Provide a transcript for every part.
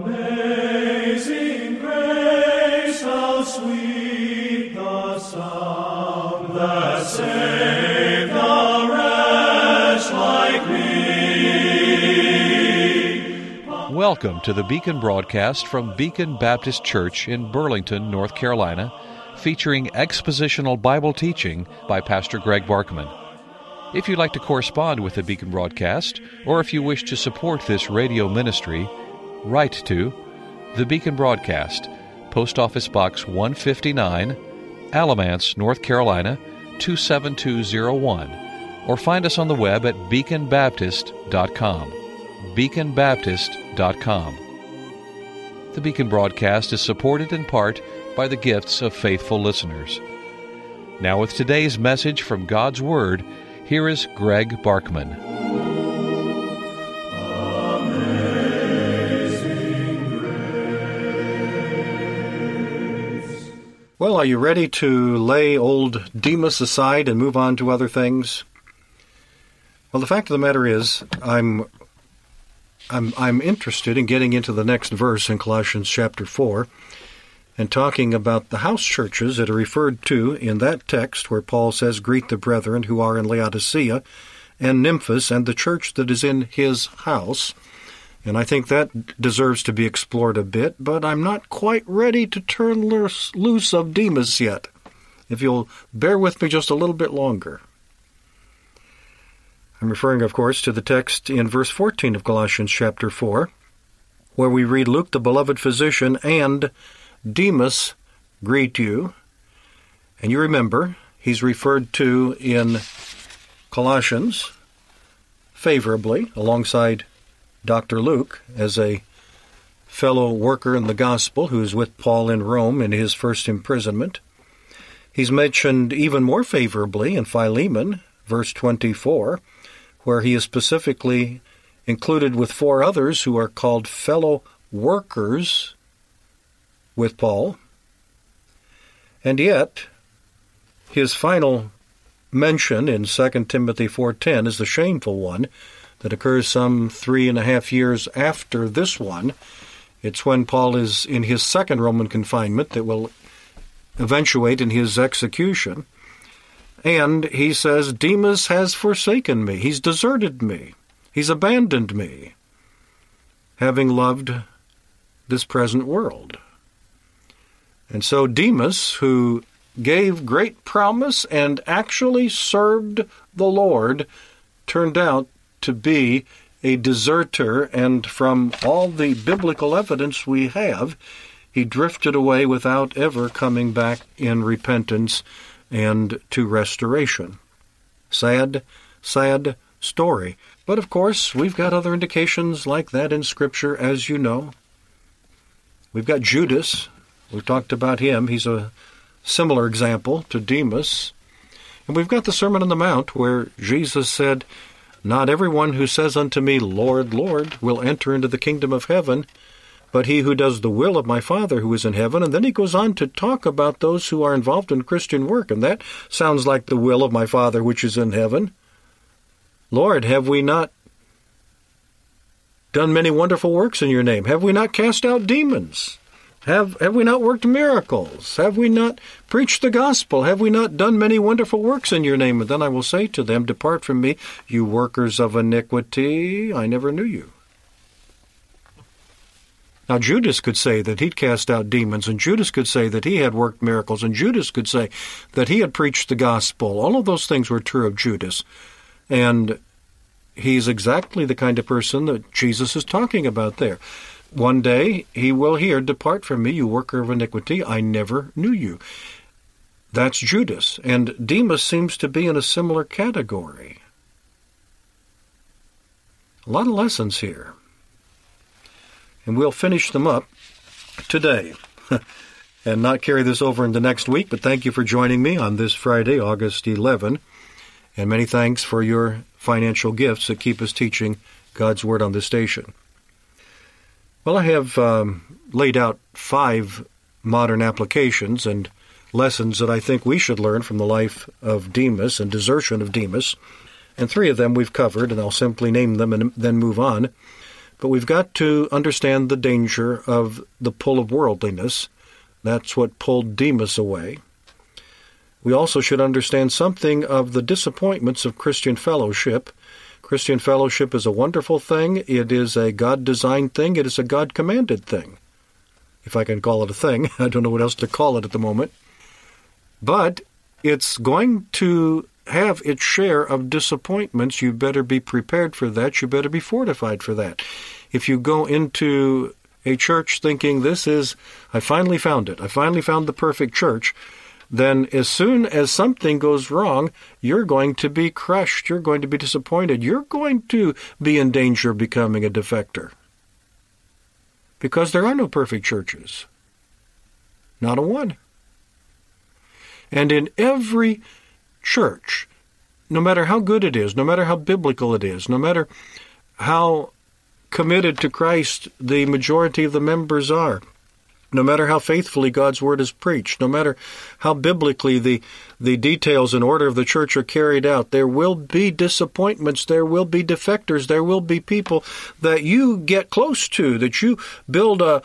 Amazing grace, how sweet the sound that saved a wretch like me. Welcome to the Beacon broadcast from Beacon Baptist Church in Burlington, North Carolina, featuring expositional Bible teaching by Pastor Greg Barkman. If you'd like to correspond with the Beacon broadcast, or if you wish to support this radio ministry, write to the Beacon Broadcast, Post Office Box 159, Alamance, North Carolina 27201, or find us on the web at beaconbaptist.com. beaconbaptist.com. The Beacon broadcast is supported in part by the gifts of faithful listeners. Now with today's message from God's Word, here is Greg Barkman. Well, are you ready to lay old Demas aside and move on to other things? Well, the fact of the matter is, I'm interested in getting into the next verse in Colossians chapter 4 and talking about the house churches that are referred to in that text where Paul says, "Greet the brethren who are in Laodicea and Nymphas and the church that is in his house." And I think that deserves to be explored a bit, but I'm not quite ready to turn loose of Demas yet, if you'll bear with me just a little bit longer. I'm referring, of course, to the text in verse 14 of Colossians chapter 4, where we read, "Luke, the beloved physician, and Demas greet you." And you remember, he's referred to in Colossians favorably, alongside Dr. Luke, as a fellow worker in the gospel who's with Paul in Rome in his first imprisonment. He's mentioned even more favorably in Philemon, verse 24, where he is specifically included with 4 others who are called fellow workers with Paul. And yet, his final mention in 2 Timothy 4:10 is the shameful one that occurs some 3.5 years after this one. It's when Paul is in his second Roman confinement that will eventuate in his execution. And he says, "Demas has forsaken me. He's deserted me. He's abandoned me, having loved this present world." And so Demas, who gave great promise and actually served the Lord, turned out to be a deserter, and from all the biblical evidence we have, he drifted away without ever coming back in repentance and to restoration. Sad, sad story. But of course, we've got other indications like that in Scripture, as you know. We've got Judas. We've talked about him. He's a similar example to Demas. And we've got the Sermon on the Mount, where Jesus said, "Not everyone who says unto me, Lord, Lord, will enter into the kingdom of heaven, but he who does the will of my Father who is in heaven." And then he goes on to talk about those who are involved in Christian work, and that sounds like the will of my Father which is in heaven. "Lord, have we not done many wonderful works in your name? Have we not cast out demons? Have we not worked miracles? Have we not preached the gospel? Have we not done many wonderful works in your name?" And then I will say to them, "Depart from me, you workers of iniquity. I never knew you." Now, Judas could say that he'd cast out demons, and Judas could say that he had worked miracles, and Judas could say that he had preached the gospel. All of those things were true of Judas. And he's exactly the kind of person that Jesus is talking about there. One day he will hear, "Depart from me, you worker of iniquity. I never knew you." That's Judas. And Demas seems to be in a similar category. A lot of lessons here. And we'll finish them up today and not carry this over into next week. But thank you for joining me on this Friday, August 11. And many thanks for your financial gifts that keep us teaching God's Word on this station. Well, I have laid out 5 modern applications and lessons that I think we should learn from the life of Demas and desertion of Demas. And 3 of them we've covered, and I'll simply name them and then move on. But we've got to understand the danger of the pull of worldliness. That's what pulled Demas away. We also should understand something of the disappointments of Christian fellowship. Christian fellowship is a wonderful thing. It is a God-designed thing. It is a God-commanded thing. If I can call it a thing. I don't know what else to call it at the moment. But it's going to have its share of disappointments. You better be prepared for that. You better be fortified for that. If you go into a church thinking I finally found it. I finally found the perfect church. Then as soon as something goes wrong, you're going to be crushed. You're going to be disappointed. You're going to be in danger of becoming a defector. Because there are no perfect churches. Not a one. And in every church, no matter how good it is, no matter how biblical it is, no matter how committed to Christ the majority of the members are, no matter how faithfully God's Word is preached, no matter how biblically the details and order of the church are carried out, there will be disappointments, there will be defectors, there will be people that you get close to, that you build a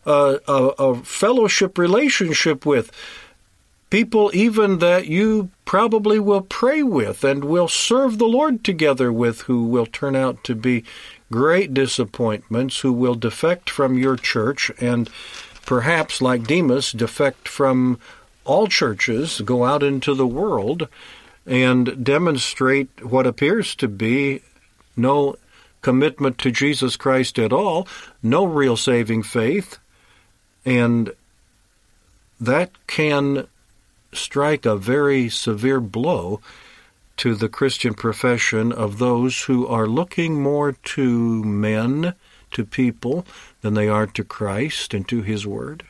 fellowship relationship with, people even that you probably will pray with and will serve the Lord together with, who will turn out to be great disappointments, who will defect from your church and perhaps, like Demas, defect from all churches, go out into the world and demonstrate what appears to be no commitment to Jesus Christ at all, no real saving faith, and that can strike a very severe blow to the Christian profession of those who are looking more to men, to people, than they are to Christ and to His Word.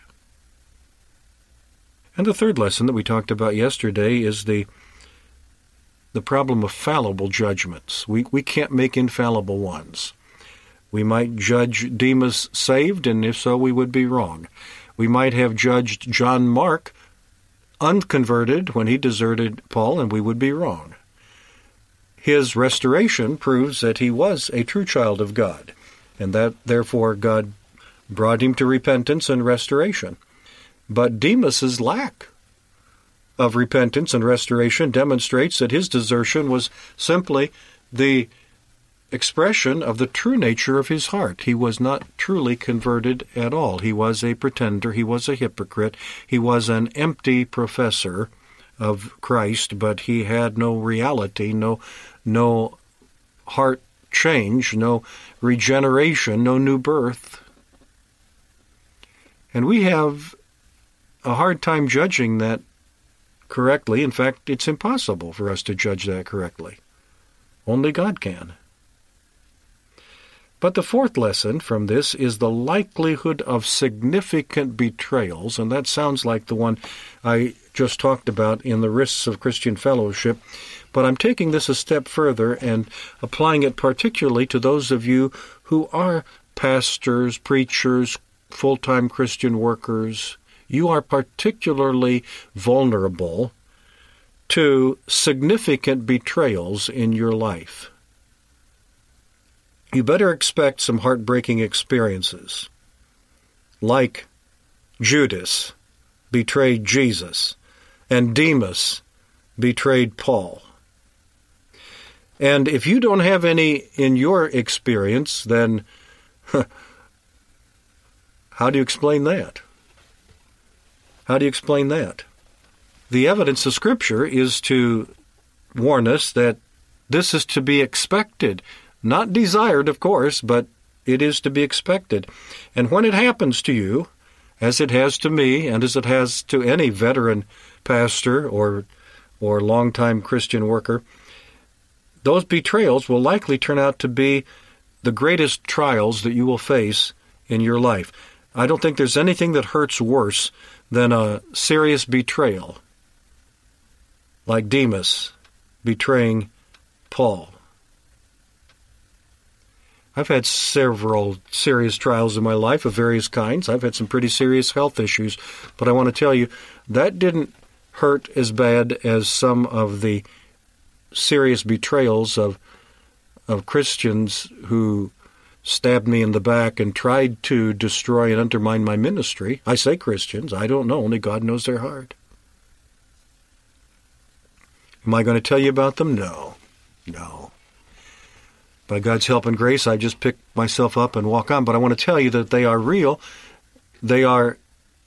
And the third lesson that we talked about yesterday is the problem of fallible judgments. We can't make infallible ones. We might judge Demas saved, and if so, we would be wrong. We might have judged John Mark unconverted when he deserted Paul, and we would be wrong. His restoration proves that he was a true child of God, and that, therefore, God brought him to repentance and restoration. But Demas's lack of repentance and restoration demonstrates that his desertion was simply the expression of the true nature of his heart. He was not truly converted at all. He was a pretender. He was a hypocrite. He was an empty professor of Christ, but he had no reality, no heart change, no regeneration, no new birth. And we have a hard time judging that correctly. In fact, it's impossible for us to judge that correctly. Only God can. But the fourth lesson from this is the likelihood of significant betrayals, and that sounds like the one I just talked about in the risks of Christian fellowship. But I'm taking this a step further and applying it particularly to those of you who are pastors, preachers, full-time Christian workers. You are particularly vulnerable to significant betrayals in your life. You better expect some heartbreaking experiences, like Judas betrayed Jesus, and Demas betrayed Paul. And if you don't have any in your experience, then how do you explain that? How do you explain that? The evidence of Scripture is to warn us that this is to be expected. Not desired, of course, but it is to be expected. And when it happens to you, as it has to me, and as it has to any veteran pastor or longtime Christian worker, those betrayals will likely turn out to be the greatest trials that you will face in your life. I don't think there's anything that hurts worse than a serious betrayal, like Demas betraying Paul. I've had several serious trials in my life of various kinds. I've had some pretty serious health issues, but I want to tell you, that didn't hurt as bad as some of the serious betrayals of Christians who stabbed me in the back and tried to destroy and undermine my ministry. I say Christians. I don't know. Only God knows their heart. Am I going to tell you about them? No. By God's help and grace, I just pick myself up and walk on. But I want to tell you that they are real. They are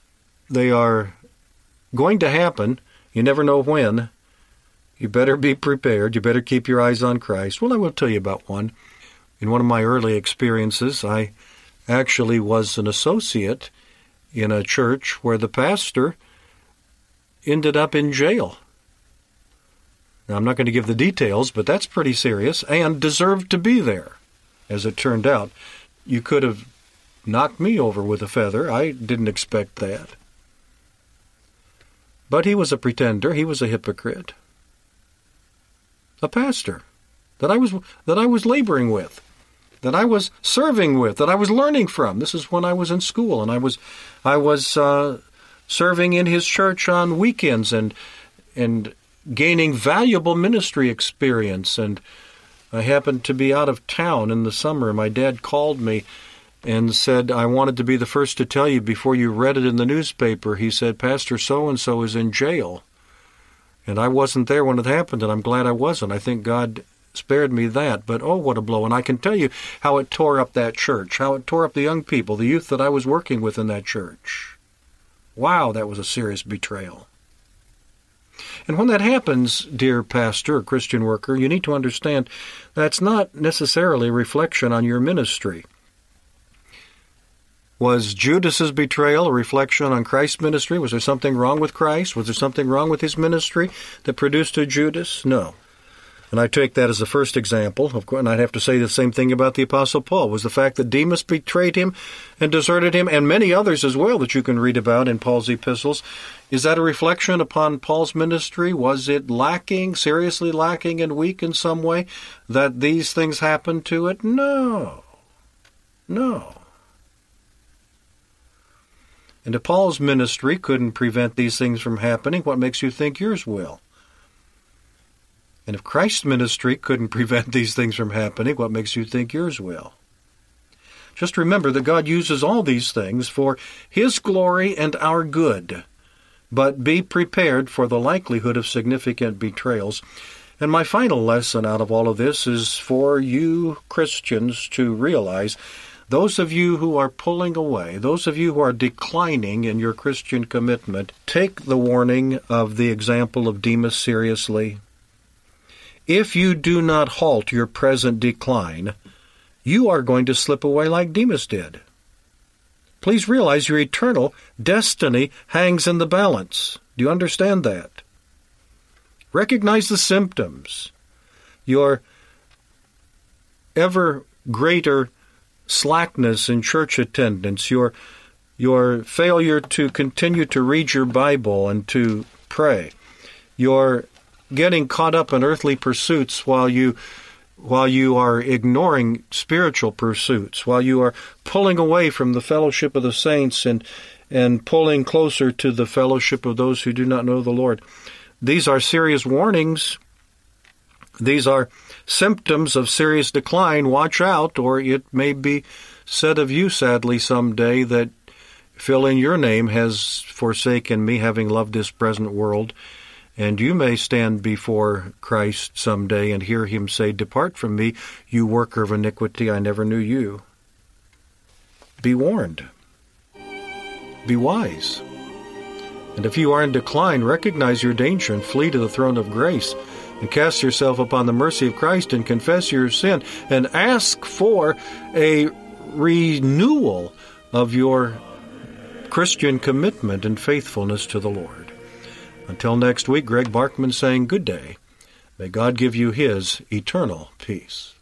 going to happen. You never know when. You better be prepared. You better keep your eyes on Christ. Well, I will tell you about one. In one of my early experiences, I actually was an associate in a church where the pastor ended up in jail. Now, I'm not going to give the details, but that's pretty serious, and deserved to be there. As it turned out, you could have knocked me over with a feather. I didn't expect that. But he was a pretender. He was a hypocrite. A pastor that I was laboring with, that I was serving with, that I was learning from. This is when I was in school, and I was serving in his church on weekends and gaining valuable ministry experience. And I happened to be out of town in the summer. My dad called me and said, I wanted to be the first to tell you before you read it in the newspaper. He said, Pastor so-and-so is in jail. And I wasn't there when it happened, and I'm glad I wasn't. I think God spared me that. But oh, what a blow. And I can tell you how it tore up that church, how it tore up the young people, the youth that I was working with in that church. Wow, that was a serious betrayal. And when that happens, dear pastor or Christian worker, you need to understand that's not necessarily a reflection on your ministry. Was Judas's betrayal a reflection on Christ's ministry? Was there something wrong with Christ? Was there something wrong with his ministry that produced a Judas? No. And I take that as the first example. Of course, and I'd have to say the same thing about the Apostle Paul. Was the fact that Demas betrayed him and deserted him, and many others as well that you can read about in Paul's epistles, is that a reflection upon Paul's ministry? Was it lacking, seriously lacking and weak in some way, that these things happened to it? No. And if Paul's ministry couldn't prevent these things from happening, what makes you think yours will? And if Christ's ministry couldn't prevent these things from happening, what makes you think yours will? Just remember that God uses all these things for His glory and our good. But be prepared for the likelihood of significant betrayals. And my final lesson out of all of this is for you Christians to realize, those of you who are pulling away, those of you who are declining in your Christian commitment, take the warning of the example of Demas seriously. If you do not halt your present decline, you are going to slip away like Demas did. Please realize your eternal destiny hangs in the balance. Do you understand that? Recognize the symptoms. Your ever greater slackness in church attendance, your failure to continue to read your Bible and to pray, your getting caught up in earthly pursuits while you are ignoring spiritual pursuits, while you are pulling away from the fellowship of the saints and pulling closer to the fellowship of those who do not know the Lord. These are serious warnings. These are symptoms of serious decline. Watch out, or it may be said of you, sadly, someday that fill in your name has forsaken me, having loved this present world. And you may stand before Christ someday and hear Him say, Depart from me, you worker of iniquity, I never knew you. Be warned. Be wise. And if you are in decline, recognize your danger and flee to the throne of grace and cast yourself upon the mercy of Christ and confess your sin and ask for a renewal of your Christian commitment and faithfulness to the Lord. Until next week, Greg Barkman saying good day. May God give you His eternal peace.